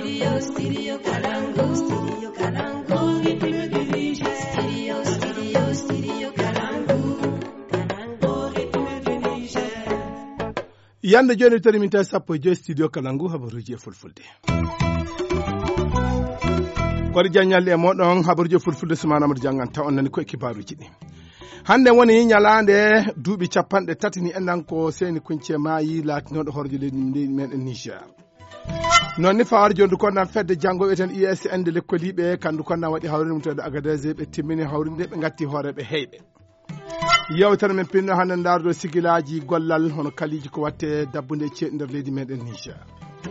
Yanda joni tari min ta sappo je studio Kalangu habaruji fulfulde. Kodi janyalle e modon habaruji fulfulde sumana mo janganta on nani ko kibaruji di. Hande woni nyalande duubi cappanɗe tati ni endan ko seni kunce mayi latinodo horje leydi meɗen Niger. Non ni faar jondu konna fedde jango eten ISN de lekkolibe kandu konna wadi hawrinde mutede Agadez be timmini hawrinde be ngatti hoorebe heybe. Yewtere men pinno hande ndardo sigilaji gollal hono kaliji ko watte dabbunde ce nder leydi meɗen Niger.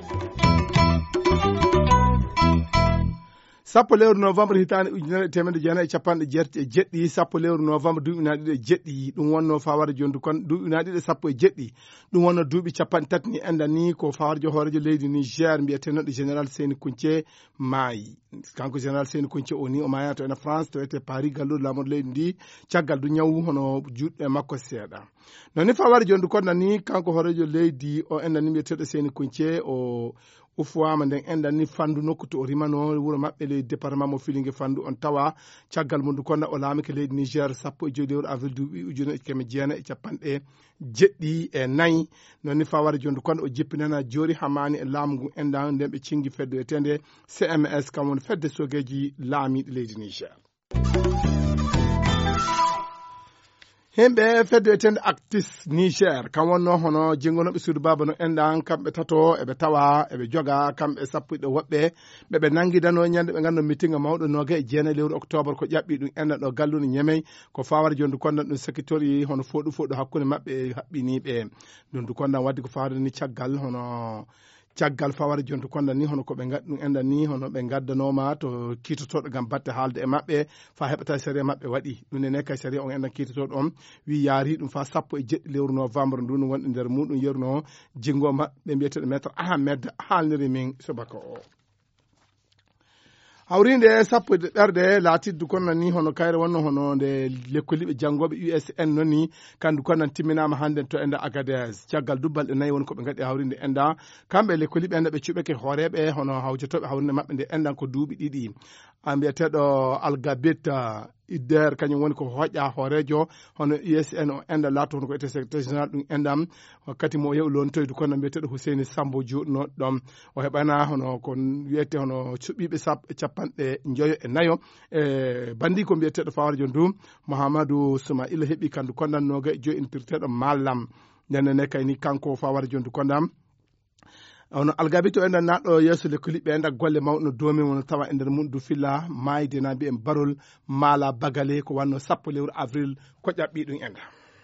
Sappo lewru novembre hitande ujunere temedde jeenayi e capanɗe jeɗɗi sappo lewru novembre duuɓi ujunere ɗiɗi e jeɗɗi ɗum wonno fawara jondu kon duuɓi ujunere ɗiɗi e sappo e jeɗɗi ɗum wonno duuɓi capanɗe tati ni enda ni ko fawarjo hoorejo leydi Niger mbiyetenoɗo général Seyni Kounce maayi kanko général Seyni Kounce o ni o mayata to ene France to ete Paris galluɗo lamoɗo leydi ndi caggal du ñawu hono juɗɗe makko seeɗa noni fawara jondu kon nani kanko hoorejo leydi o enda ni mbiyeteɗo Seyni Kounce o ufuwama nden endan ni fandu nokku to o rimano wuro maɓɓe leydi département mo Filingue fandu on tawa caggal mum konna o laamike leydi Niger sappo e joyi lewru avril duuɓi ujune e keme jeenayi e capanɗe jeɗɗi e nayyi nonni fawara jondu kon o jippinana joori hamani e laamu ngu endan nden ɓe cingi fedde etende CMS kam woni fedde sogeji laamiɗe leydi Niger. Hembe fedde etende Actis Niger kam wonno hono jengonoɓe suudu baba no endan kamɓe tato eɓe tawa eɓe joga kamɓe sappuɗe woɓɓe ɓeɓe nanguidano ñande ɓe ganno meeting mawɗo noga e jeenayi lewru octobre ko ƴaɓɓi ɗum endan ɗo galluno ñemey ko fawara jondu kondan ɗum sakitori hono foɗu hakkude maɓɓe haɓɓiniɓe ɗum du kondan wadde ko fawara ni caggal hono caggal fawara jontu konda ni hono ko ɓe gaddi ɗum enda ni hono ɓe gaddanoma to kiitotoɗo gam batte haalde e maɓɓe fa heɓata série maɓɓe waɗi ɗum nene kay série on endan kiitotoɗo on wi yaari ɗum fa sappo e jeɗɗi lewru novembre ndu no wonɗi nder muɗum yeruno jinggo maɓɓe mbiyeteɗo maître Ahmed haalniri min subaka o hawrinde sappo e ɗerɗe laatiddu konna ni hono kayre wonno hono nde lekkoliɓe janggoɓe USN noon ni kandu konnan timminama hande to enda Agadez caggal dubbalɗe nayyi woni koɓe gaɗi hawrinde enda kamɓe lekkoliɓe enda ɓe cuɓeke hooreɓe hono hawjotoɓe hawrinde maɓɓe nde endan ko duuɓi ɗiɗi mbiyeteɗo Algabet Idder kañum woni ko hoƴƴa hoorejo hono USN o enda laato hono ko ete secrétaire général ɗum endam kati mo yew lontoydu kono mbiyeteɗo Hussein Sambo joɗno ɗon o heɓana hono ko wiyete hono cuɓiɓe capanɗe joyo e nayo e bandi ko mbiyeteɗo fawara jondu Mouhamadou Soumaïla heeɓi kandu kondannoga e joyi intirteɗo Mallam nenne kayni kanko fawara jondu kondam ono Algabito enda naɗɗo yeeso lekkoliɓe enda golle mawɗo no doomi wono tawa e nder mum du filla mayde na mbiyen barol mala bagale ko wanno sappo lewru avril ko ƴaɓɓi ɗum enda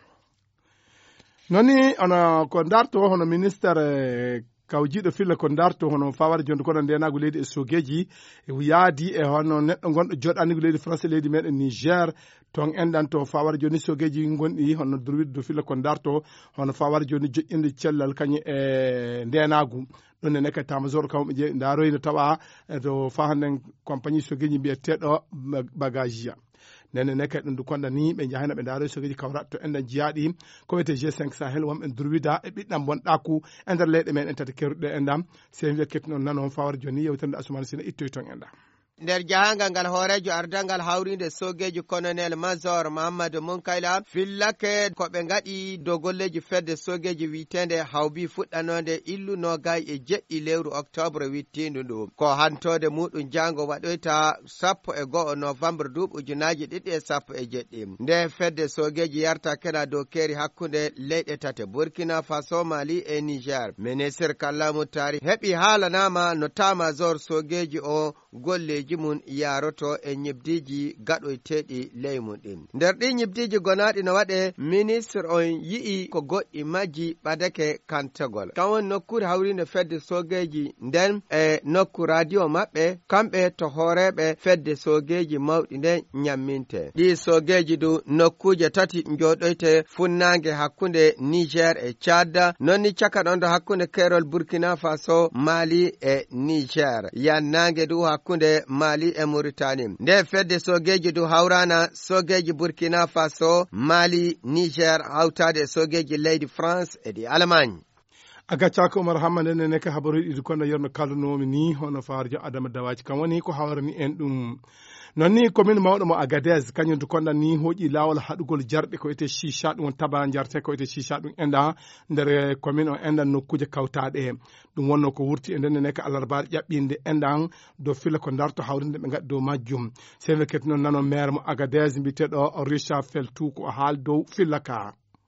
noni ono ko darto hono ministére kawjiɗo filla ko darto hono fawara jondu kono ndenago leydi e sogeji yaadi e hono neɗɗo gonɗo joɗanigo leydi France leydi meɗen Niger ton endan to fawara joni sogeji gonɗi hono durwiddo filla ko darto hono fawara joni joƴƴinde cellal kañum e ndenagu ɗon nene kay tamajor kamɓe je daroyno tawa to fa handen compagnie sogeji mbiyeteɗo bagagea nene ne kay ɗum du konda ni ɓe jahayno ɓe daaro sogeji kawrat to enɗan jiyaɗi ko wiyete G5 Sahel wonɓe durwida e ɓiɗɗam bonɗaku e nder leyɗe meɗen tati kerruɗe endam se wiya kettinon nanon fawara joni yewtande Asumani Sina ittoy ton enda nder jahangal ngal hoorejo ardangal hawrinde sogeji colonel major Mahamadou Munkayla fillake ko ɓe gaɗi dow golleji fedde sogeji witende hawbi fuɗɗanode illu nogay e jeɗɗi lewru octobre wittindu ndu ko hantode muɗum jango waɗoyta sappo e go'o novembre duuɓi ujunaji ɗiɗi e sappo e jeɗɗi nde fedde sogeji yarta kena dow keeri hakkude leyɗe tate Burkina Faso Mali e Niger ministre Kallamu Tari heɓi haalanama no tamajor sogeji o golleji mun yaroto e ñibdiji gaɗoyteɗi ley mum ɗin nder ɗi ñibdiji gonaɗi no waɗe ministre on yi'i ko goɗɗi majji ɓadake kantagol kan woni nokkure hawrinde fedde sogeji nden e nokku radio maɓɓe kamɓe to hooreɓe fedde sogeji mawɗi nden ñamminte ɗi sogeji du nokkuje tati joɗoyte funnangue hakkude Niger e Tchad nonni caka ɗon do hakkude kerol Burkina Faso Mali e Niger yannangue du hakkude Mali e Mauritanie nde fedde sogeji du hawrana sogeji Burkina Faso Mali Niger hawtade sogeji leydi France e di Allemagne aga caka Umar Hamane ne ka habaru idi kono yorno kalnomi ni hono farjo Adama Dawaji kan woni ko hawrani en dum nonni commune mawɗo mo Agadez kañum to konda ni hoƴi lawol haɗugol jarɓe ko ete chicha ɗum taba jarte ko ete chicha ɗum enda nder commune o endan nokkuje kawtaɗe ɗum wonno ko wurti e ndenne ka alarbaɗe ƴaɓɓinde endan do fila ko darto hawrinde ɓe gaddi dow majjum sene ket noon nano maire mo Agadez mbiteɗo Richard Feltou ko haal dow filla ka.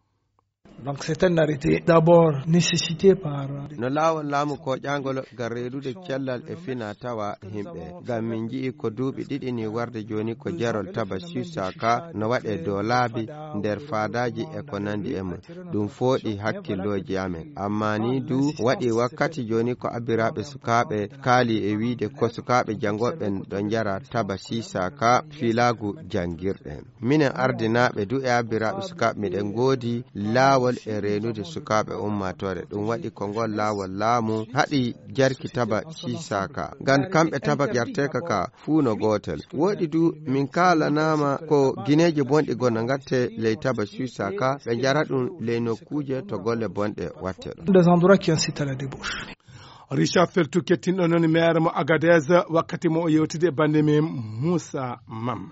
Donc c'est un arrêté d'abord nécessité par no lawol laamu ko ƴangol gar reedude cellal e fina tawa himɓe ngam min jii ko duuɓi ɗiɗi ni warde joni ko jarol taba susaka no waɗe dow laabi nder faadaji e ko nandi e mum ɗum fooɗi hakkilloji amen amma ni du waɗi wakkati joni ko abiraɓe sukaɓe kaali e wiide ko sukaɓe jangoɓe ɗo jara taba susaka filagu jangirɗe minen ardinaɓe du e abiraɓe sukaɓe miɗen goodi laawol e renude sukaɓe ummatore ɗum waɗi ko ngol laawol laamu haɗi jarki taba sisaka ngam kamɓe taba jarteka ka fuu no gotel woɗi du min kalanama ko guineji bonɗi gona gatte ley taba sisaka ɓe jara ɗum ley nokkuje to golle bonɗe watte ɗo des endroits qui incitent à la débauche. Richard Feltou kettinɗo noon maire mo Agadez wakkati mo o yewtide bande men Moussa Mam.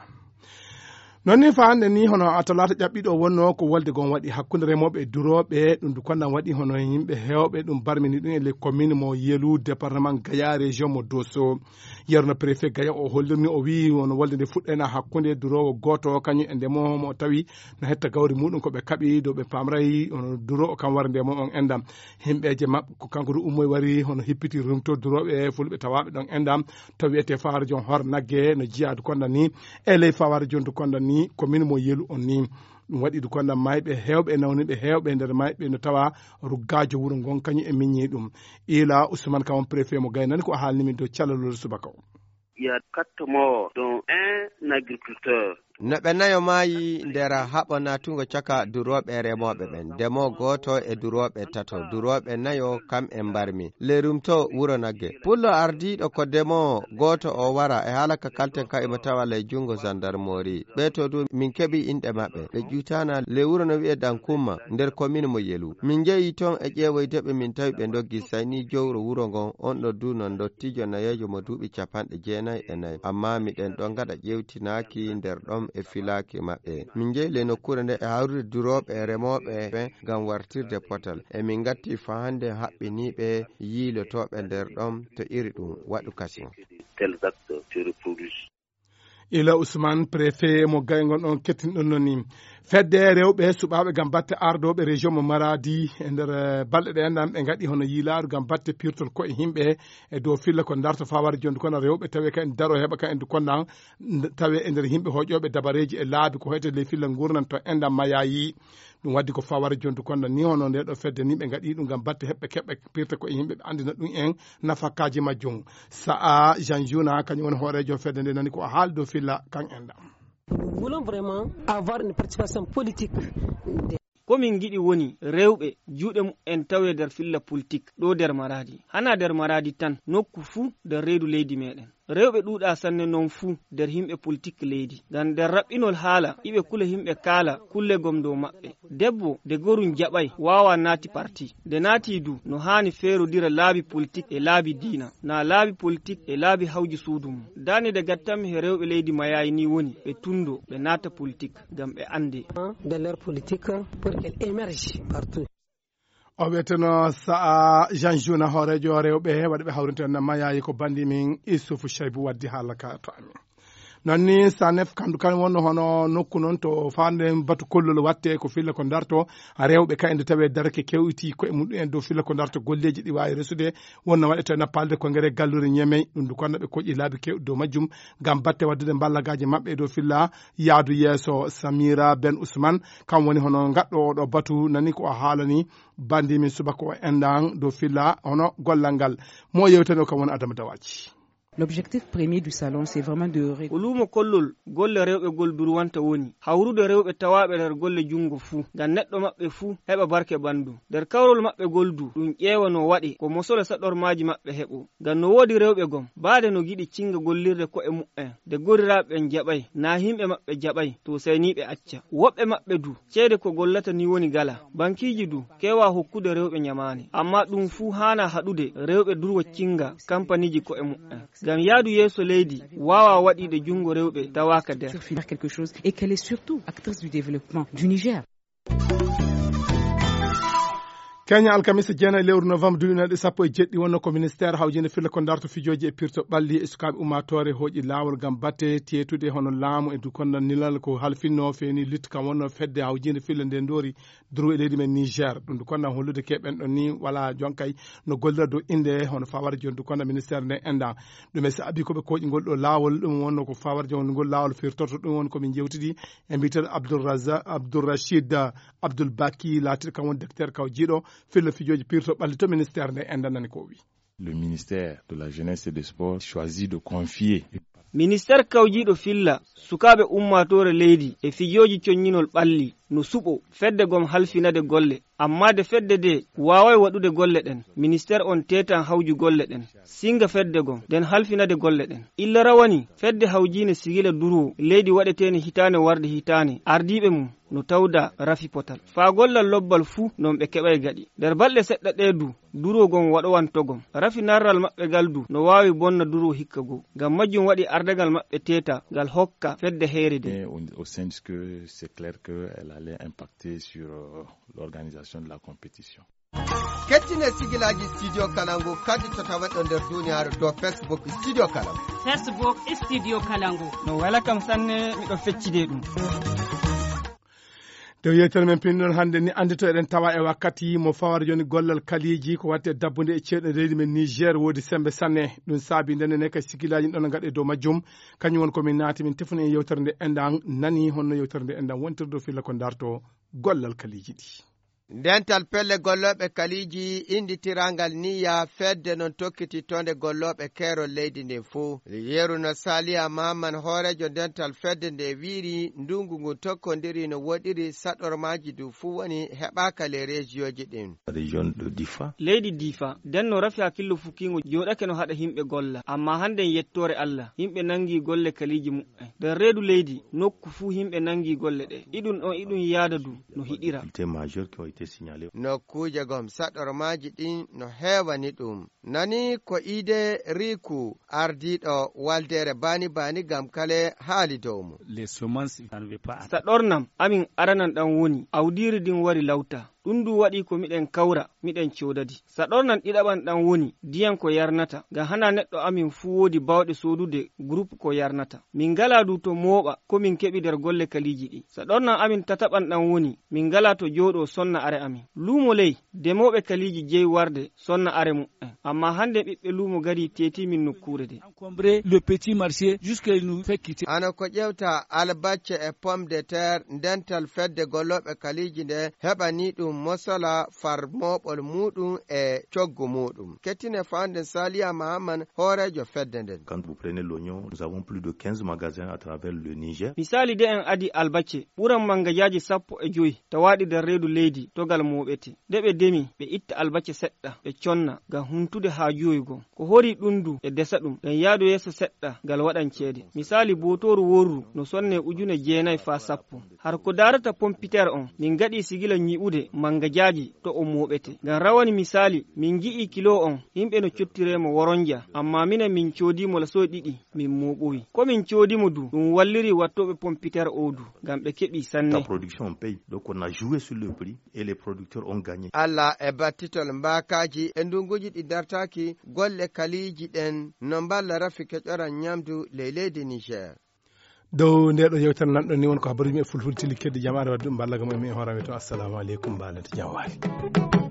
non ni fa hande ni hono atalata ƴaɓɓiɗo wonno ko wolde gon waɗi hakkunde remoɓe e duroɓe ɗum dukonɗam waɗi hono yimɓe hewɓe ɗum barmini ɗum e les commune mo Yelu département Gaya région mo Dosso yerno préfet Gaya o hollirni o wi wono wolde nde fuɗɗena hakkunde durowo goto kañum e ndemo mo tawi no hetta gawri muɗum koɓe kaɓi dow ɓe pamray hono durowo kam wara ndemo on endam himɓeje mabɓe ko kanko du ummoy wari hono hippiti rumto duroɓe fulɓe tawaɓe ɗon endam to wiyete fawara jon hor nagge no jiyadu konda ni e ley fawara jon to konda ni commune mo Yelu on ni ɗum waɗi du konda mayɓe hewɓe nawniɓe hewɓe nder mayɓe no tawa ruggajo wuuro ngon kañum e miññi ɗum ila Ousmane Kawon préfet mo Gaynani ko haalnimi dow callalol subaka o. Il y a 4 morts dont un agriculteur. no ɓe nayo maayi nder haɓo natugo caka duroɓe remoɓe ɓen ndemo goto e duroɓe tato duroɓe nayo kam e mbarmi lerumto wuro nagge pullo ardiɗo ko demo goto o wara e haala ka kalten ka ima tawa ley jungo gendarmerie ɓe to du min keɓi inɗe maɓɓe ɓe ƴutana le wuro no wiye Dankumma nder commune mo Yelu min jeeyi toon e ƴeewoydeɓe min tawi ɓe doggi sayni jowro wuro ngon on ɗo du non dottijo nayejo mo duuɓi 94 amma miɗen ɗo gaɗa ƴewtinaki nder ɗon e filaki maɓɓe min jeeyi nokkure nde e hawrude duroɓe e remoɓe ɓe ngam wartirde potal e min gatti fahande haɓɓiniɓe yiilotoɓe nder ɗon to iri ɗum waɗu kasi ila Ousmane préfet mo Gaygon ɗon kettinɗon noni fedde rewɓe suɓaɓe gam batte ardoɓe région mo Maradi e nder balɗe ɗe endan ɓe gaɗi hono yiilaaru gam batte pirtol koye himɓe e dow filla ko darta faware jonde kono rewɓe tawi kan daro heɓa kan endu konnan tawi e nder himɓe hoƴoɓe dabareji e laabi ko hoyte le filla gurnan to endan mayayi ɗum waddi ko faware jonde konda ni hono nde ɗo fedde ni ɓe gaɗi ɗum gam batte heɓɓe keɓɓe pirta koye yimɓe ɓe andina ɗum en nafakaji majjum saa Jean Jouna kañum woni hoorejo fedde nde nani ko haal dow filla kan enɗam. Nous voulons vraiment avoir une participation politique. komin giɗi woni rewɓe juuɗe en tawe nder filla politique ɗo nder Maradi hana nder Maradi tan nokku fuu nder reedu leydi meɗen rewɓe ɗuuɗa sanne noon fuu nder himɓe politique leydi ngam nder raɓɓinol haala iɓe kula himɓe kaala kulle gom dow maɓɓe debbo de gorum jaɓay wawa naati parti nde naati du no hani feerodira laabi politique e laabi diina na laabi politique e laabi hawji suudu mum dani de gattanmi he rewɓe leydi mayayi ni woni ɓe tundo ɓe naata politique ngam ɓe ande de leur politique pour qu'elle émerge partout. o wiyeteno saa Jean Jouna hoorejo rewɓe waɗi ɓe hawrinten mayayi ko bandi min Issoufou Chaibou waddi haala ka to amin nonni sanef kandu kan wonno hono nokku noon to fande batu kollol watte ko filla ko darto rewɓe ka ende tawe darake kewiti ko e muɗum en dow filla ko darto golleji ɗi wawi resude wonno waɗete nappalde ko ngere gallure ñemey ɗum du konno ɓe koƴƴi laabi kewɗi dow majjum gam batte waddude ballagaji mabɓe dow filla yaadu yeeso Samira Ben Ousmane kam woni hono gaɗɗo oɗo batu nani ko haalani bandimi subaka o endan dow filla hono gollal ngal mo yewteno kam woni Adama Dawaji. L'objectif premier du salon, c'est vraiment de ulumo kollol golle rewɓe gol durwanta woni hawrude rewɓe tawaɓe nder golle jungo fuu ngam neɗɗo maɓɓe fuu heɓa barke ɓandu nder kawrol maɓɓe goldu ɗum ƴeewa no waɗi ko mosole saɗormaji maɓɓe heɓo ngam no woodi rewɓe gom baade no giɗi cinga gollirde ko'e mu'en de goriraɓe ɓen jaɓay na himɓe maɓɓe jaɓay to sayni ɓe acca woɓɓe maɓɓe du ceede ko gollata ni woni gala bankiji du kewa hokkude rewɓe nyamani amma ɗum fuu hana haɗude rewɓe durwa cinga kampaniji ko'e mu'en ngam yaadu yeeso leydi wawa waɗide jungo rewɓe tawaka der quelque chose et qu'elle est surtout actrice du développement du Niger. Kenya alkamisa jena lewru novembre 2017 wonno ko ministère hawjinde fille ko darto fijoji e pirto balli e sukaɓe ummatore hoƴi lawol gam batte tetude hono laamu e dukonda nilal ko halfinno feni lutte kam wonno fedde hawjinde fille nde ndori duru e leydi men Niger ɗum dukonda hollude keɓen ɗon ni wala jonkay no gollira dow inde hono fawara joni dukonda ministère nde enda ɗum e so abi koɓe koƴi ngol ɗo lawol ɗum wonno ko fawara joni ngol lawol firtorto ɗum woni komin jewtidi e mbiteɗo Abdourachid Abdoul Baki latiɗo kam woni docteur kaw jiiɗo fille fijoji pirto ɓalli to ministère nde endanani ko wi. Le ministère de la jeunesse et des sports choisit de confier ministère kawjiɗo filla sukaɓe ummatore leydi e fijoji coññinol ɓalli no suɓo fedde gom halfinade golle amma de fedde de wawai waɗude golle ɗen ministère on tetan hawju golle ɗen singa fedde gom den halfinade golle ɗen illa rawani fedde hawjine sigila duru leydi waɗeteni hitane warde hitane ardiɓe mum no tawda rafi potal fa gollal lobbal fuu non ɓe keɓay gaɗi nder balɗe seɗɗa ɗe durogon waɗowantogom rafi narral maɓɓe gal du no wawi bonna duro hikka go ngam majjum waɗi ardagal maɓɓe teta gal hokka fedde heeride au sens que c'est clair que elle allait impacter sur l'organisation de la compétition. kettine sigilaji studio kalangu kadi to tawaɗo nder duniyaaru to Facebook studio kalangu Facebook studio kalangu no wala kam sanne miɗo feccide ɗum dow yewtere men pinɗon hannde ni andito eɗen tawa e wakkati mo fawara joni gollal kaliji ko watte dabbude e ceeɗo leydi men Niger woodi sembe sanne ɗum saabi ndenne ka sigilaji ɗon gaɗe dow majjum kañum won komin naati min tefuni e yewtere nde endan nani honno yewtere nde endan wontir dow filla ko darto gollal kaliji ɗi dental pelle golloɓe kaliji inditirangal niya fedde non tokkititonde golloɓe keerol leydi ndin fuu yeru no saliya mahaman hoorejo dental fedde nde wiiri ndungu ngu tokkodiri no woɗiri saɗormaji du fuu woni heɓaka le région ji ɗin région de Difa leydi Difa den no rafi hakkillo fukingo joɗake no haɗa himɓe golla amma hande yettore Allah himɓe nangi golle kaliji mu'en nder reedu leydi nokku fuu himɓe nangi golle ɗe iɗum ɗon iɗum yaada du no hiɗira nokkuje gom saɗormaji ɗin no hewani ɗum nani ko ide riku ardiɗo waldere bani gam kale haali dow mum saɗornam amin aranan ɗan woni awdiri din wari lawta ɗum du waɗi ko miɗen kawra miɗen codadi saɗornan ɗiɗaɓan ɗan woni diyan ko yarnata ngam hana neɗɗo amin fuu woodi bawɗe sodude groupe ko yarnata min ngala du to mooɓa ko min keɓi nder golle kaliji ɗi saɗornan amin tataɓan ɗan woni min ngala to jooɗo sonna are amin luumo ley demoɓe kaliji jeyi warde sonna are mu'en amma hande ɓiɓɓe luumo gari teti min nokkure de le petit marché jusqu'à nous fait quitter ana ko ƴewta albacce e pomme de terre dental fedde golloɓe kaliji nde heɓani ɗum mosala farmoɓol muɗum e coggu muɗum kettine fande Salia Mahaman hoorejo fedde nden quand vous prenez l'oignon nous avons plus de 15 magasins à travers le Niger misali de en adi albacce ɓuran mangajaji 15 tawaɗi nder reedu leydi togal moɓete de ɓe demi ɓe itta albacce seɗɗa ɓe conna ngam humtude haajuyoygo ko hori ɗundu e desa ɗum ngam yaadu yeeso seɗɗa ngal waɗan ceede misali botoru worru no sonne 9,9 fa 10 har ko darata pompiter on min gaɗi sigila nyiɓude mangajaji to o moɓete ngam rawani misali min gi'i kilo on himɓe no cottiremo woronja amma minen min coodimo la so ɗiɗi min moɓoyi ko min coodimo du ɗum walliri wattoɓe pompiter o du ngam ɓe keɓi sanne la production paye donc on a joué sur le prix et les producteurs ont gagné Allah e battitol mbakaji e ndunguji ɗi dartaki golle kaliji ɗen no mballa rafi keƴoran nyamdu leydi Niger dow ndeɗo yewtere nanɗo ni won ko habaruji e fulfulde tilli kedde jamaare wadde ɗum ballaga mumen e hoorame to assalamu aleykum mbalente jam waali